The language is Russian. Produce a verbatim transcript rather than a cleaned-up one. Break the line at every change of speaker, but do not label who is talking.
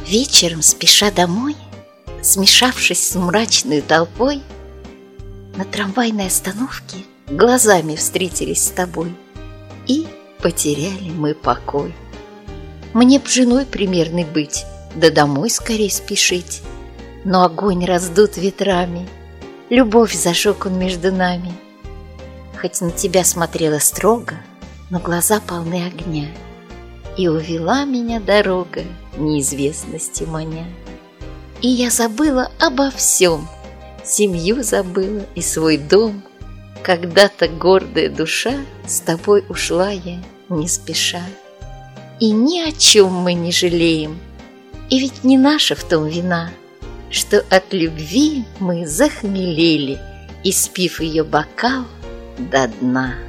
Вечером, спеша домой, смешавшись с мрачной толпой, на трамвайной остановке глазами встретились с тобой, и потеряли мы покой. Мне б женой примерной быть, да домой скорей спешить, но огонь раздут ветрами, любовь зажег он между нами. Хоть на тебя смотрела строго, но глаза полны огня, и увела меня дорога, неизвестности маня. И я забыла обо всем, семью забыла и свой дом. Когда-то гордая душа, с тобой ушла я не спеша. И ни о чем мы не жалеем, и ведь не наша в том вина, что от любви мы захмелели, испив ее бокал до дна.